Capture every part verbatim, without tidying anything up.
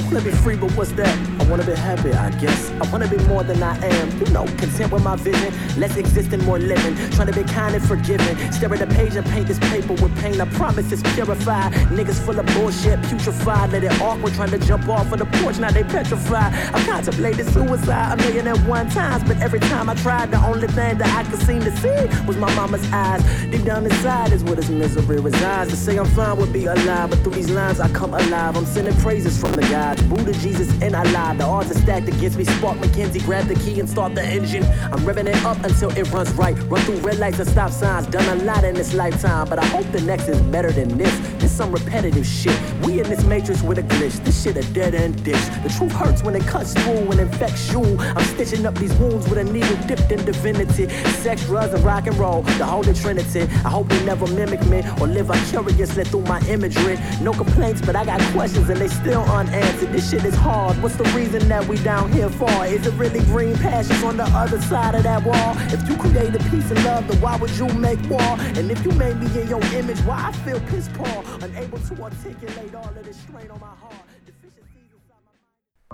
wanna be free, but what's that? I wanna be happy, I guess. I wanna be more than I am. You know, content with my vision. Less existing, more living. Trying to be kind and forgiving. Stare at the page and paint this paper with pain. I promise it's purified. Niggas full of bullshit, putrefied. Let it awkward, trying to jump off of the porch, now they petrified. I contemplated suicide a million and one times, but every time I tried, the only thing that I could seem to see was my mama's eyes. Deep down inside is where this misery resides. To say I'm fine would be a lie, but through these lines I come alive. I'm sending praises from the gods, Buddha, Jesus, and Allah. The odds are stacked against me. Spark McKenzie, grab the key and start the engine. I'm revving it up until it runs right. Run through red lights and stop signs. Done a lot in this lifetime, but I hope the next is better than this. This some repetitive shit. We in this matrix with a glitch. This shit a dead end ditch. The truth hurts when it cuts through and infects you. I'm stitching up these wounds with a needle dipped in divinity. Sex, drugs, and rock and roll, the holy trinity. I hope they never mimic me or live vicariously through my imagery. No complaints, but I got questions and they still unanswered. This shit is hard. What's the reason that we down here for? Is it really green pastures on the other side of that wall? If you created peace and love, then why would you make war? And if you made me in your image, why I feel piss poor, unable to articulate all of this strain on my heart. Deficiencies inside my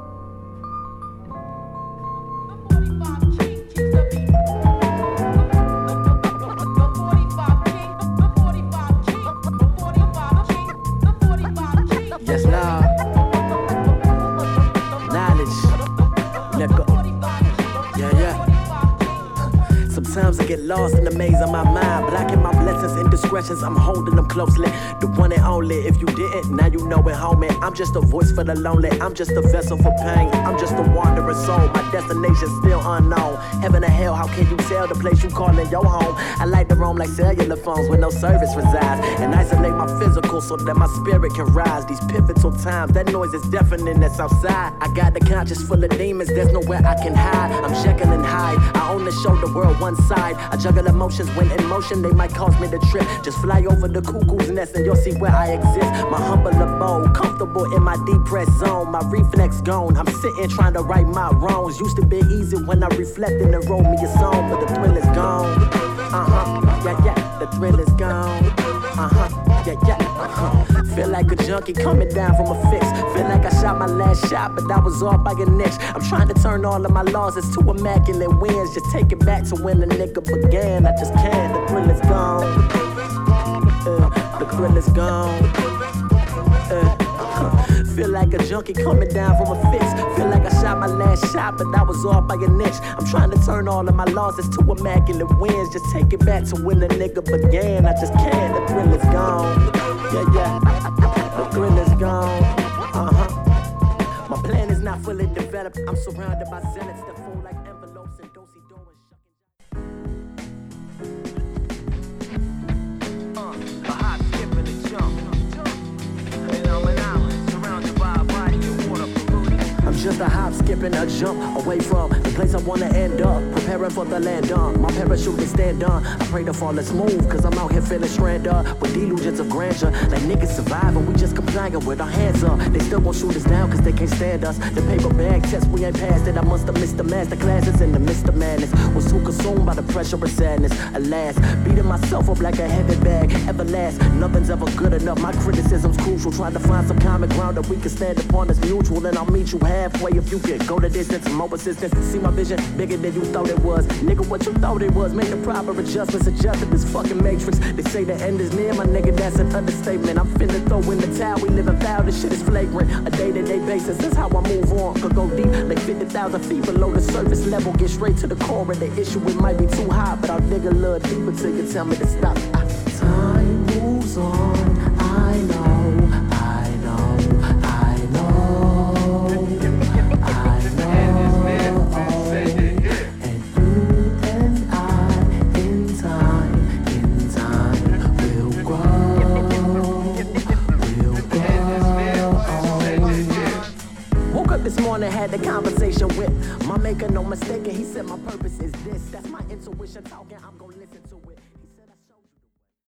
mind. Yes, now. Knowledge. Let go. Yeah, yeah. Sometimes I get lost in the maze of my mind, blocking my blessings, indiscretions, I'm holding them closely. The one and only, if you didn't, now you know it, homie. I'm just a voice for the lonely, I'm just a vessel for pain. I'm just a wandering soul, my destination still unknown. Heaven or hell, how can you tell the place you calling your home? I like to roam like cellular phones where no service resides, and isolate my physical so that my spirit can rise. These pivotal times, that noise is deafening that's outside. I got the conscience full of demons, there's nowhere I can hide. I'm Jekyll and Hyde, I only show the world one side. I juggle emotions when in motion, they might cause me to trip. Just fly over the cuckoo's nest and you'll see where I exist. My humble abode, comfortable in my depressed zone. My reflex gone, I'm sitting trying to right my wrongs. Used to be easy when I reflect and then wrote me a song, but the thrill is gone. Uh-huh, yeah, yeah, the thrill is gone. Uh-huh, yeah, yeah, uh-huh. Feel like a junkie coming down from a fix. Feel like I shot my last shot, but I was off by an inch. I'm trying to turn all of my losses to immaculate wins. Just take it back to when the nigga began. I just can't, the thrill is gone. Uh, the thrill is gone. Uh, uh, feel like a junkie coming down from a fix. Feel like I shot my last shot, but I was off by an inch. I'm trying to turn all of my losses to immaculate wins. Just take it back to when the nigga began. I just can't, the thrill is gone. Yeah, yeah, the thrill is gone. Uh-huh. My plan is not fully developed. I'm surrounded by zealots that fall like envelopes and do-si-do and shucking. Uh, a hop, skip, and a jump. And I'm an island surrounded by a body of water polluted. I'm just a hop, skip, and a jump away from the place I wanna end up. Preparing for the land on. My parachute is stand on. I pray to fall as smooth, cause I'm out here feeling stranded with delusions of grandeur. Like niggas surviving, we just complying with our hands up. They still won't shoot us down cause they can't stand us. The paper bag test, we ain't passed it. I must have missed the master classes in the midst of madness. Was too consumed by the pressure of sadness. Alas, beating myself up like a heavy bag. Everlast, nothing's ever good enough. My criticism's crucial. Trying to find some common ground that we can stand upon that's mutual. And I'll meet you halfway if you can go the distance. More persistence, see my vision bigger than you thought it was. Nigga, what you thought it was, make the proper adjustments, adjusted this fucking matrix. They say the end is near, my nigga, that's an understatement. I'm finna throw in the towel, we living foul, this shit is flagrant. A day-to-day basis, that's how I move on. Could go deep, like fifty thousand feet below the surface level. Get straight to the core of the issue, it might be too high, but I'll dig a little deeper till you tell me to stop. I, time moves on, I know, I know, I know, I know. This morning had the conversation with my maker, no mistake, and he said my purpose is this. That's my intuition talking. I'm